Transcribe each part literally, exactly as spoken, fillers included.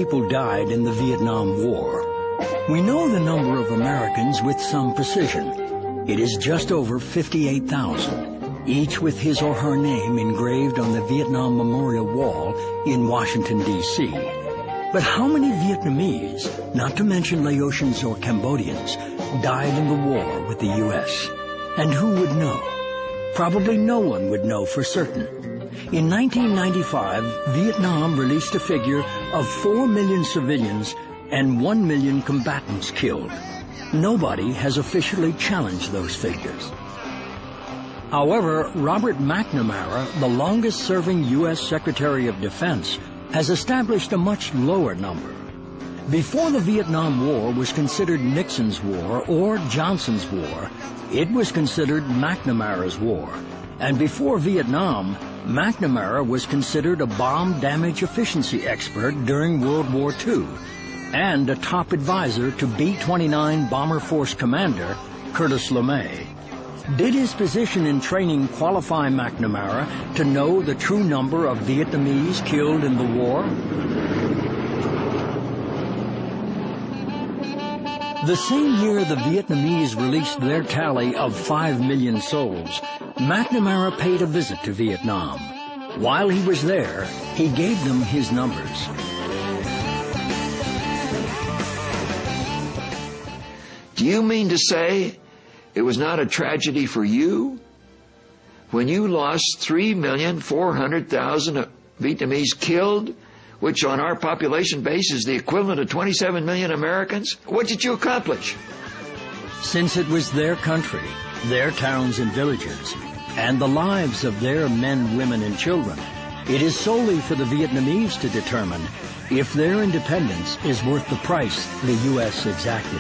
people died in the Vietnam War? We know the number of Americans with some precision. It is just over fifty-eight thousand, each with his or her name engraved on the Vietnam Memorial Wall in Washington, D C But how many Vietnamese, not to mention Laotians or Cambodians, died in the war with the U S? And who would know? Probably no one would know for certain. In nineteen ninety-five, Vietnam released a figure of four million civilians and one million combatants killed. Nobody has officially challenged those figures. However, Robert McNamara, the longest-serving U S Secretary of Defense, has established a much lower number. Before the Vietnam War was considered Nixon's war or Johnson's war, it was considered McNamara's war. And before Vietnam, McNamara was considered a bomb damage efficiency expert during World War Two and a top advisor to B twenty-nine Bomber Force Commander Curtis LeMay. Did his position in training qualify McNamara to know the true number of Vietnamese killed in the war? The same year the Vietnamese released their tally of five million souls, McNamara paid a visit to Vietnam. While he was there, he gave them his numbers. Do you mean to say it was not a tragedy for you when you lost three million four hundred thousand Vietnamese killed, which on our population base is the equivalent of twenty-seven million Americans? What did you accomplish? Since it was their country, their towns and villages, and the lives of their men, women, and children, it is solely for the Vietnamese to determine if their independence is worth the price the U S exacted.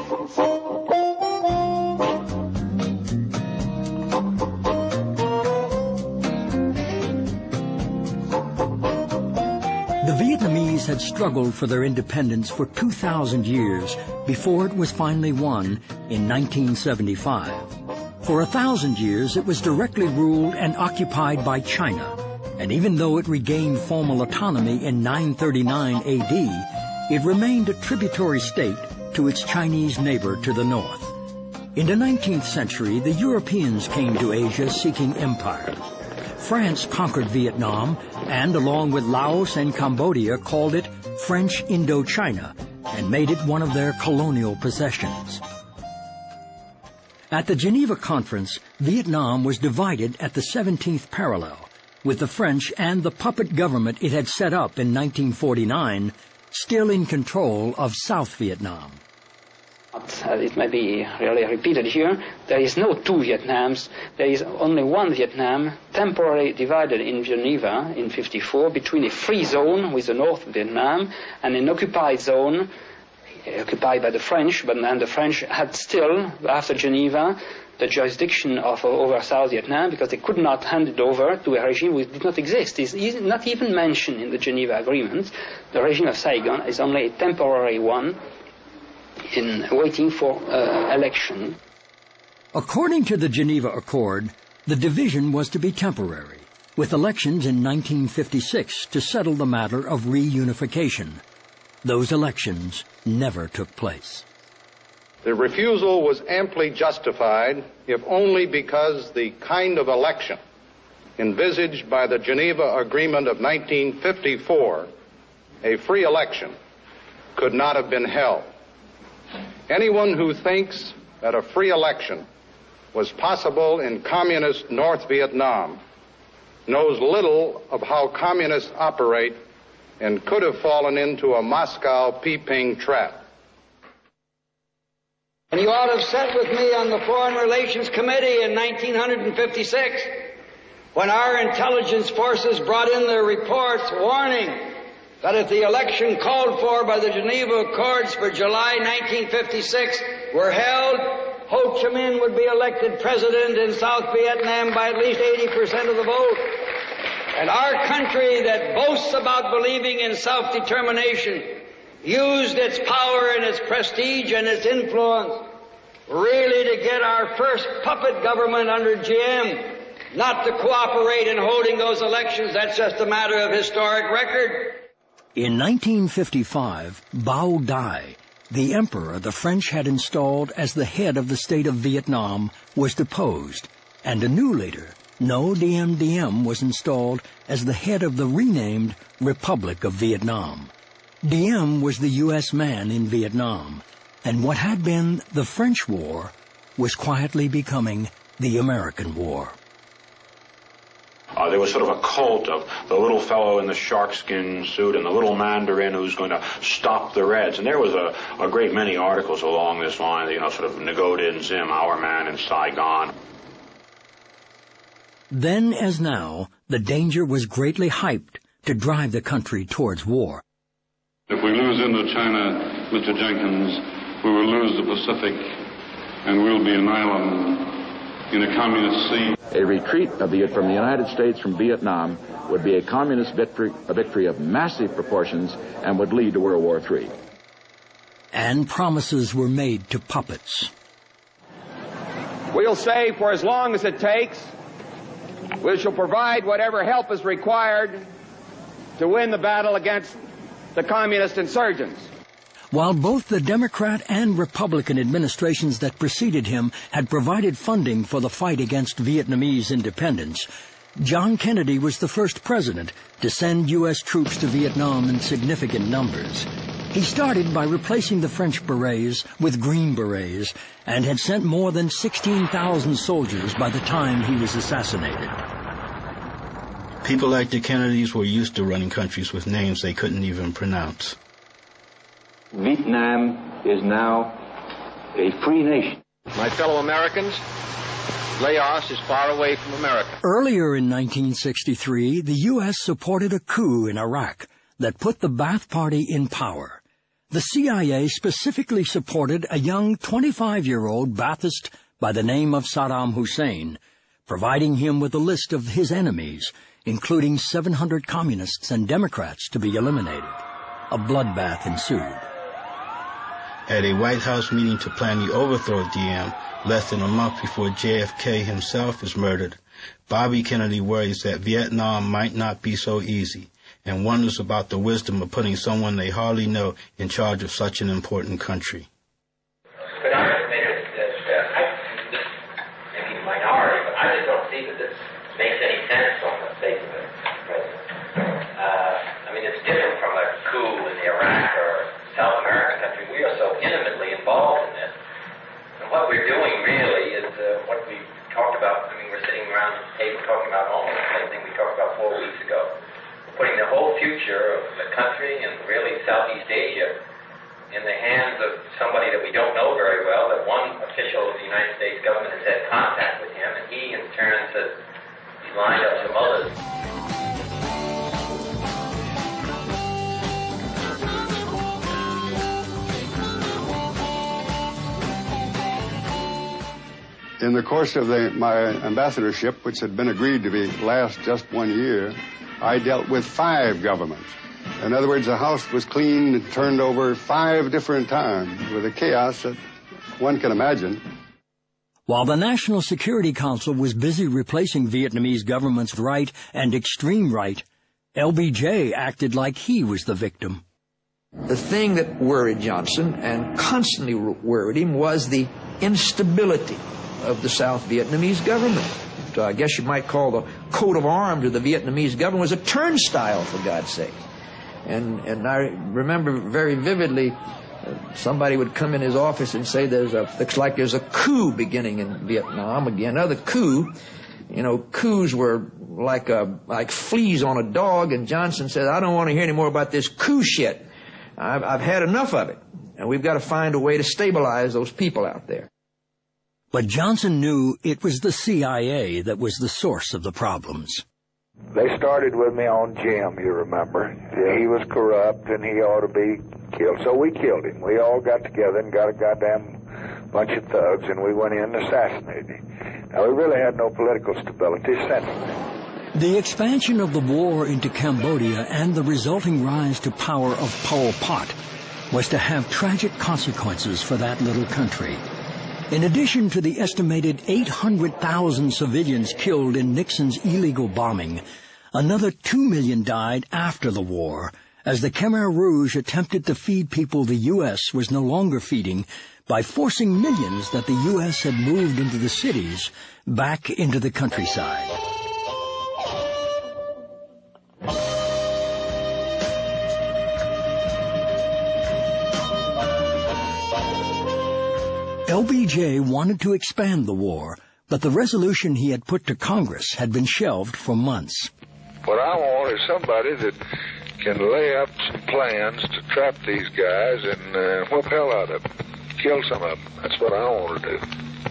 The Vietnamese had struggled for their independence for two thousand years before it was finally won in nineteen seventy-five. For a thousand years it was directly ruled and occupied by China, and even though it regained formal autonomy in nine thirty-nine A D, it remained a tributary state to its Chinese neighbor to the north. In the nineteenth century, the Europeans came to Asia seeking empire. France conquered Vietnam and, along with Laos and Cambodia, called it French Indochina and made it one of their colonial possessions. At the Geneva Conference, Vietnam was divided at the seventeenth parallel, with the French and the puppet government it had set up in nineteen forty-nine still in control of South Vietnam. It may be really repeated here, there is no two Vietnams, there is only one Vietnam, temporarily divided in Geneva in fifty-four between a free zone with the North Vietnam and an occupied zone occupied by the French, but then the French had still, after Geneva, the jurisdiction of over South Vietnam because they could not hand it over to a regime which did not exist. It's not even mentioned in the Geneva Agreement. The regime of Saigon is only a temporary one in waiting for uh, election. According to the Geneva Accord, the division was to be temporary, with elections in nineteen fifty-six to settle the matter of reunification. Those elections never took place. The refusal was amply justified, if only because the kind of election envisaged by the Geneva Agreement of nineteen fifty-four, a free election, could not have been held. Anyone who thinks that a free election was possible in communist North Vietnam knows little of how communists operate and could have fallen into a Moscow peeping trap. And you ought to have sat with me on the Foreign Relations Committee in nineteen fifty-six when our intelligence forces brought in their reports warning that if the election called for by the Geneva Accords for July nineteen fifty-six were held, Ho Chi Minh would be elected president in South Vietnam by at least eighty percent of the vote. And our country that boasts about believing in self-determination used its power and its prestige and its influence really to get our first puppet government under G M not to cooperate in holding those elections. That's just a matter of historic record. In nineteen fifty-five, Bao Dai, the emperor the French had installed as the head of the state of Vietnam, was deposed, and a new leader, Ngo Diem Diem, was installed as the head of the renamed Republic of Vietnam. Diem was the U S man in Vietnam, and what had been the French War was quietly becoming the American War. Uh, there was sort of a cult of the little fellow in the sharkskin suit and the little Mandarin who's going to stop the Reds. And there was a, a great many articles along this line, you know, sort of Ngo Dinh Diem, our man in Saigon. Then as now, the danger was greatly hyped to drive the country towards war. If we lose Indochina, Mister Jenkins, we will lose the Pacific, and we'll be an island in a communist sea. A retreat of the, from the United States from Vietnam would be a communist victory, a victory of massive proportions, and would lead to World War Three. And promises were made to puppets. We'll say for as long as it takes, we shall provide whatever help is required to win the battle against the communist insurgents. While both the Democrat and Republican administrations that preceded him had provided funding for the fight against Vietnamese independence, John Kennedy was the first president to send U S troops to Vietnam in significant numbers. He started by replacing the French Berets with Green Berets and had sent more than sixteen thousand soldiers by the time he was assassinated. People like the Kennedys were used to running countries with names they couldn't even pronounce. Vietnam is now a free nation. My fellow Americans, Laos is far away from America. Earlier in nineteen sixty-three, the U S supported a coup in Iraq that put the Ba'ath Party in power. The C I A specifically supported a young twenty-five-year-old Ba'athist by the name of Saddam Hussein, providing him with a list of his enemies, including seven hundred communists and Democrats to be eliminated. A bloodbath ensued. At a White House meeting to plan the overthrow of Diem, less than a month before J F K himself was murdered, Bobby Kennedy worries that Vietnam might not be so easy, and wonders about the wisdom of putting someone they hardly know in charge of such an important country. But I admit that uh, I, this may be a minority, but I just don't see that this makes any sense on the face of it, President. Uh, I mean, it's different from a coup in the Iraq or South American country. We are so intimately involved in this. And what we're doing really is uh, what we talked about. I mean, we're sitting around the table talking about almost the same thing we talked about four weeks ago. We're putting the whole future of the country and really Southeast Asia in the hands of somebody that we don't know very well, that one official of the United States government has had contact with him, and he in turn says he's lined up some others. In the course of the, my ambassadorship, which had been agreed to be last just one year, I dealt with five governments. In other words, the house was cleaned and turned over five different times with a chaos that one can imagine. While the National Security Council was busy replacing Vietnamese government's right and extreme right, L B J acted like he was the victim. The thing that worried Johnson and constantly worried him was the instability of the South Vietnamese government. So I guess you might call the coat of arms of the Vietnamese government was a turnstile, for God's sake. And and I remember very vividly uh, somebody would come in his office and say there's a looks like there's a coup beginning in Vietnam again. Another coup. You know, coups were like a like fleas on a dog, and Johnson said, I don't want to hear any more about this coup shit. I've, I've had enough of it, and we've got to find a way to stabilize those people out there. But Johnson knew it was the C I A that was the source of the problems. They started with me on Jim, you remember. He was corrupt and he ought to be killed. So we killed him. We all got together and got a goddamn bunch of thugs, and we went in and assassinated him. Now, we really had no political stability since then. The expansion of the war into Cambodia and the resulting rise to power of Pol Pot was to have tragic consequences for that little country. In addition to the estimated eight hundred thousand civilians killed in Nixon's illegal bombing, another two million died after the war as the Khmer Rouge attempted to feed people the U S was no longer feeding by forcing millions that the U S had moved into the cities back into the countryside. L B J wanted to expand the war, but the resolution he had put to Congress had been shelved for months. What I want is somebody that can lay up some plans to trap these guys and uh, whoop hell out of them, kill some of them. That's what I want to do.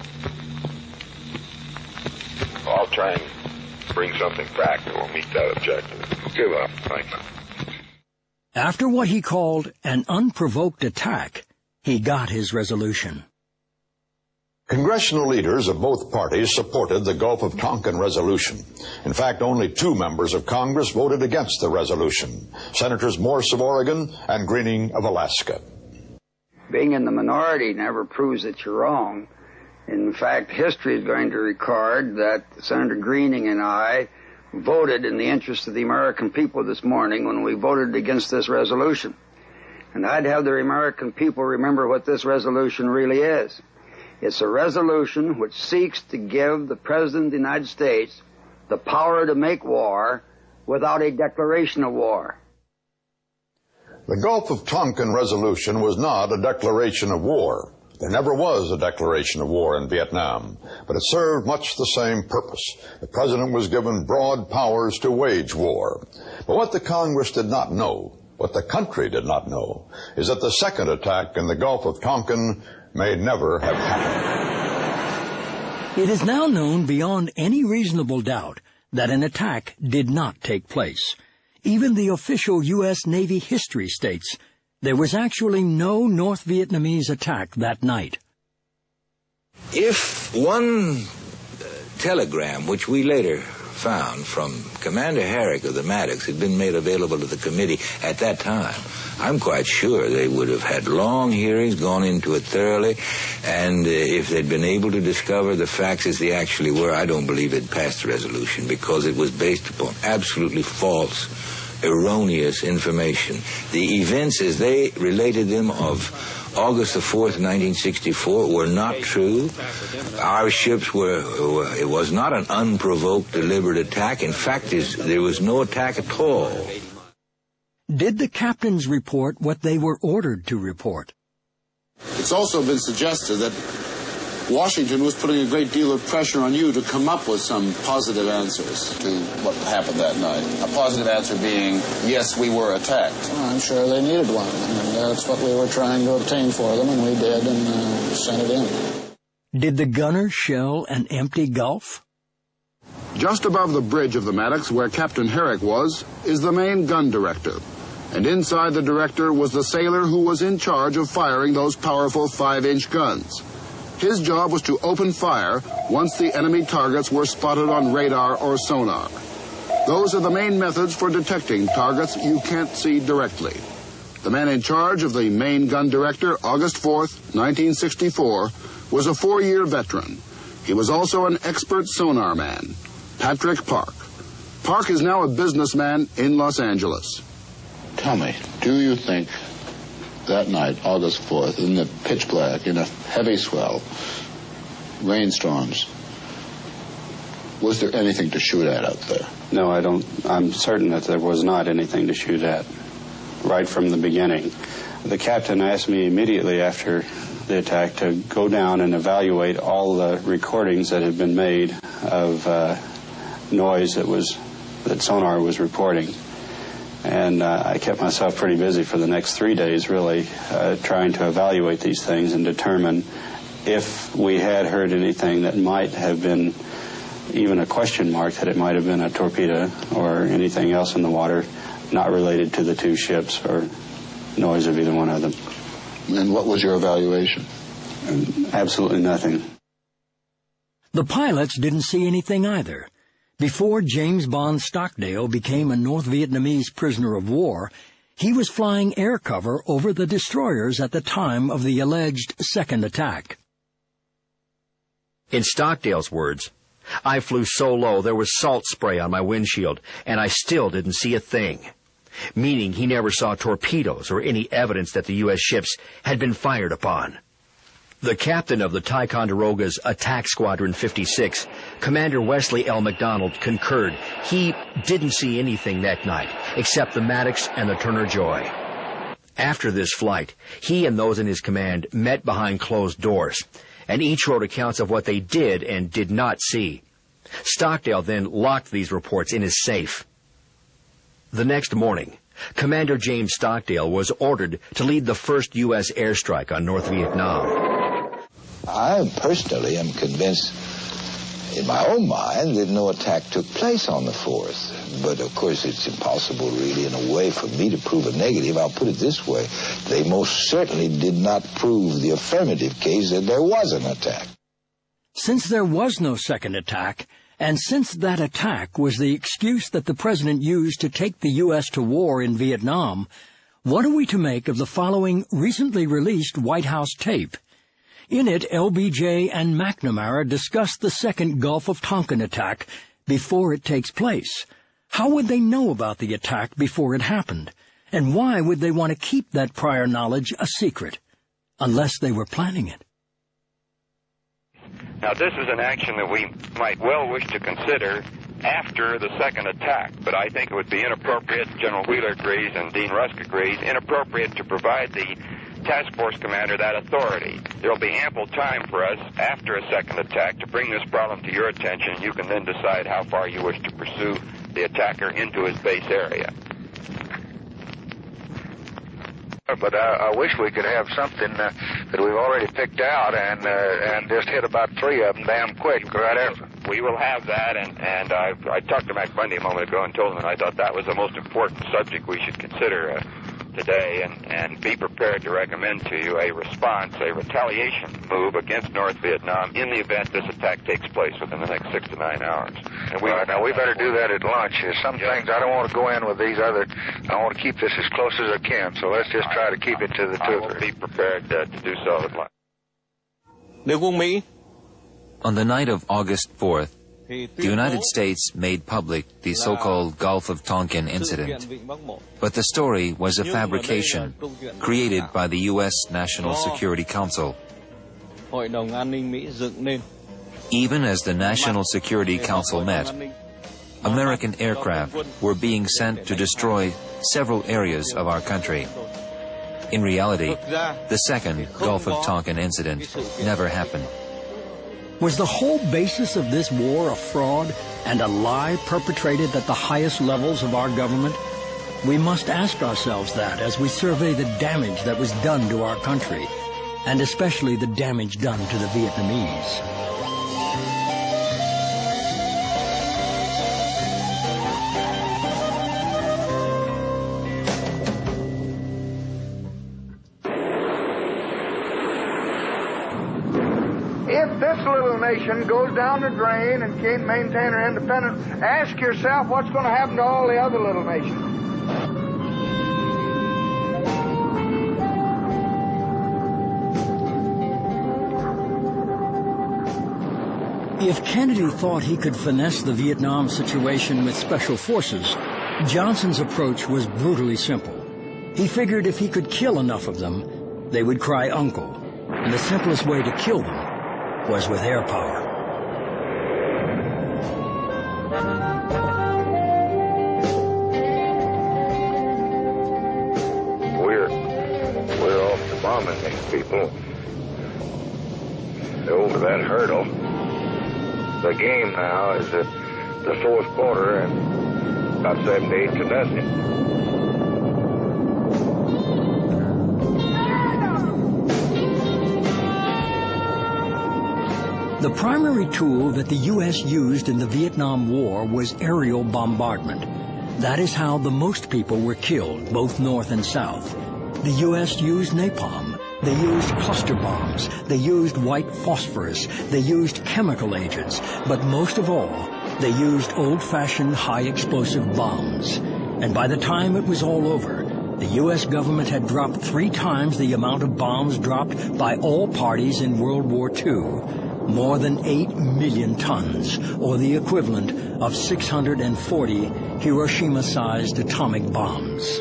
I'll try and bring something back that will meet that objective. Give up. Thank you. After what he called an unprovoked attack, he got his resolution. Congressional leaders of both parties supported the Gulf of Tonkin resolution. In fact, only two members of Congress voted against the resolution, Senators Morse of Oregon and Greening of Alaska. Being in the minority never proves that you're wrong. In fact, history is going to record that Senator Greening and I voted in the interest of the American people this morning when we voted against this resolution. And I'd have the American people remember what this resolution really is. It's a resolution which seeks to give the President of the United States the power to make war without a declaration of war. The Gulf of Tonkin resolution was not a declaration of war. There never was a declaration of war in Vietnam, but it served much the same purpose. The President was given broad powers to wage war. But what the Congress did not know, what the country did not know, is that the second attack in the Gulf of Tonkin may never have happened. It is now known beyond any reasonable doubt that an attack did not take place. Even the official U S Navy history states there was actually no North Vietnamese attack that night. If one telegram, which we later found from Commander Herrick of the Maddox, had been made available to the committee at that time, I'm quite sure they would have had long hearings, gone into it thoroughly, and uh, if they'd been able to discover the facts as they actually were, I don't believe they'd passed the resolution, because it was based upon absolutely false, erroneous information. The events as they related them of August the fourth, nineteen sixty-four, were not true. Our ships were, were, it was not an unprovoked, deliberate attack. In fact, there was no attack at all. Did the captains report what they were ordered to report? It's also been suggested that Washington was putting a great deal of pressure on you to come up with some positive answers to what happened that night. A positive answer being, yes, we were attacked. Well, I'm sure they needed one, and that's what we were trying to obtain for them, and we did, and uh, sent it in. Did the gunner shell an empty Gulf? Just above the bridge of the Maddox, where Captain Herrick was, is the main gun director. And inside the director was the sailor who was in charge of firing those powerful five-inch guns. His job was to open fire once the enemy targets were spotted on radar or sonar. Those are the main methods for detecting targets you can't see directly. The man in charge of the main gun director, August fourth, nineteen sixty-four, was a four-year veteran. He was also an expert sonar man, Patrick Park. Park is now a businessman in Los Angeles. Tell me, do you think that night, August fourth, in the pitch black, in a heavy swell, rainstorms, was there anything to shoot at out there? No, I don't. I'm certain that there was not anything to shoot at right from the beginning. The captain asked me immediately after the attack to go down and evaluate all the recordings that had been made of uh, noise that was that sonar was reporting. And uh, I kept myself pretty busy for the next three days, really, uh, trying to evaluate these things and determine if we had heard anything that might have been even a question mark, that it might have been a torpedo or anything else in the water not related to the two ships or noise of either one of them. And what was your evaluation? Absolutely nothing. The pilots didn't see anything either. Before James Bond Stockdale became a North Vietnamese prisoner of war, he was flying air cover over the destroyers at the time of the alleged second attack. In Stockdale's words, I flew so low there was salt spray on my windshield, and I still didn't see a thing. meaning he never saw torpedoes or any evidence that the U S ships had been fired upon. The captain of the Ticonderoga's Attack Squadron fifty-six, Commander Wesley L. McDonald, concurred. He didn't see anything that night except the Maddox and the Turner Joy. After this flight, he and those in his command met behind closed doors, and each wrote accounts of what they did and did not see. Stockdale then locked these reports in his safe. The next morning, Commander James Stockdale was ordered to lead the first U S airstrike on North Vietnam. I personally am convinced in my own mind that no attack took place on the fourth. But, of course, it's impossible, really, in a way, for me to prove a negative. I'll put it this way. They most certainly did not prove the affirmative case that there was an attack. Since there was no second attack, and since that attack was the excuse that the President used to take the U S to war in Vietnam, what are we to make of the following recently released White House tape? In it, L B J and McNamara discuss the second Gulf of Tonkin attack before it takes place. How would they know about the attack before it happened? And why would they want to keep that prior knowledge a secret? Unless they were planning it. Now, this is an action that we might well wish to consider after the second attack, but I think it would be inappropriate, General Wheeler agrees and Dean Rusk agrees, inappropriate to provide the task force commander that authority. There will be ample time for us after a second attack to bring this problem to your attention. You can then decide how far you wish to pursue the attacker into his base area. But I, I wish we could have something uh, that we've already picked out and uh, and just hit about three of them damn quick right after. We will have that, and, and I, I talked to Mac Bundy a moment ago and told him that I thought that was the most important subject we should consider uh, today, and, and be prepared to recommend to you a response, a retaliation move against North Vietnam in the event this attack takes place within the next six to nine hours. And we, right, now, we better do that at lunch. There's some yeah. things I don't want to go in with these other, I want to keep this as close as I can, so let's just try to keep it to the two. I will be prepared uh, to do so at lunch. On the night of August fourth, the United States made public the so-called Gulf of Tonkin incident. But the story was a fabrication created by the U S National Security Council. Even as the National Security Council met, American aircraft were being sent to destroy several areas of our country. In reality, the second Gulf of Tonkin incident never happened. Was the whole basis of this war a fraud and a lie perpetrated at the highest levels of our government? We must ask ourselves that as we survey the damage that was done to our country, and especially the damage done to the Vietnamese. Nation goes down the drain and can't maintain her independence, ask yourself what's going to happen to all the other little nations. If Kennedy thought he could finesse the Vietnam situation with special forces, Johnson's approach was brutally simple. He figured if he could kill enough of them, they would cry uncle, and the simplest way to kill them was with air power. We're we're off to bombing these people. Over that hurdle. The game now is at the fourth quarter and about seventy-eight to nothing. The primary tool that the U S used in the Vietnam War was aerial bombardment. That is how the most people were killed, both north and south. The U S used napalm. They used cluster bombs. They used white phosphorus. They used chemical agents. But most of all, they used old-fashioned high-explosive bombs. And by the time it was all over, the U S government had dropped three times the amount of bombs dropped by all parties in World War Two. more than eight million tons, or the equivalent of six hundred forty Hiroshima-sized atomic bombs.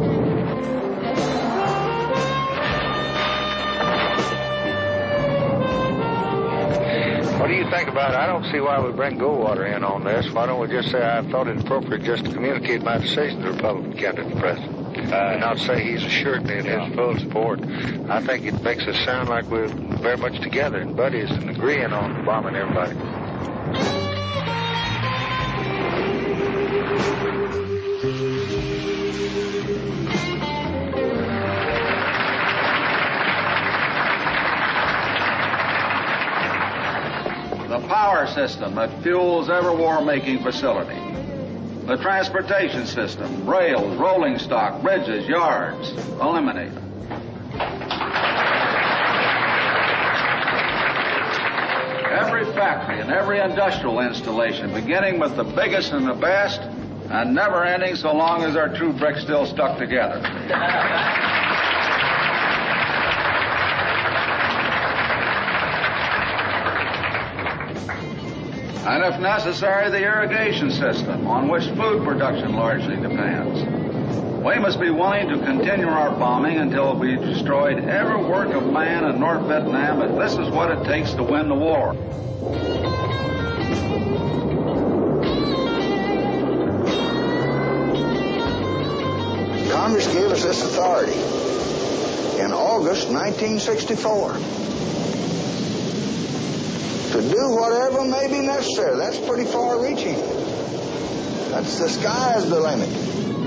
What do you think about it? I don't see why we bring Goldwater in on this. Why don't we just say I thought it appropriate just to communicate my decision to the Republican candidate president, uh, and not say he's assured me of yeah. his full support. I think it makes us sound like we're very much together and buddies and agreeing on bombing everybody. The power system that fuels every war-making facility. The transportation system, rails, rolling stock, bridges, yards, eliminate them. Every factory and every industrial installation, beginning with the biggest and the best, and never ending so long as our two bricks still stuck together. And if necessary, the irrigation system, on which food production largely depends. We must be willing to continue our bombing until we've destroyed every work of man in North Vietnam, if this is what it takes to win the war. Congress gave us this authority in August nineteen sixty-four. To do whatever may be necessary. That's pretty far-reaching. That's the sky is the limit.